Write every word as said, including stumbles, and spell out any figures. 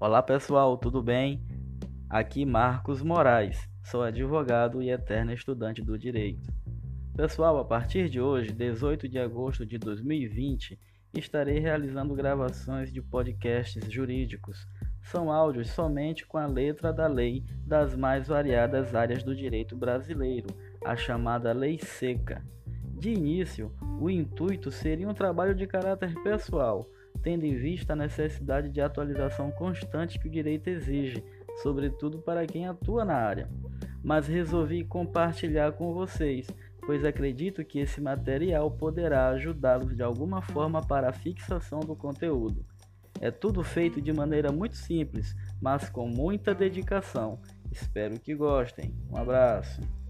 Olá pessoal, tudo bem? Aqui Marcos Moraes, sou advogado e eterno estudante do direito. Pessoal, a partir de hoje, dezoito de agosto de dois mil e vinte, estarei realizando gravações de podcasts jurídicos. São áudios somente com a letra da lei das mais variadas áreas do direito brasileiro, a chamada Lei Seca. De início, o intuito seria um trabalho de caráter pessoal, tendo em vista a necessidade de atualização constante que o direito exige, sobretudo para quem atua na área. Mas resolvi compartilhar com vocês, pois acredito que esse material poderá ajudá-los de alguma forma para a fixação do conteúdo. É tudo feito de maneira muito simples, mas com muita dedicação. Espero que gostem. Um abraço.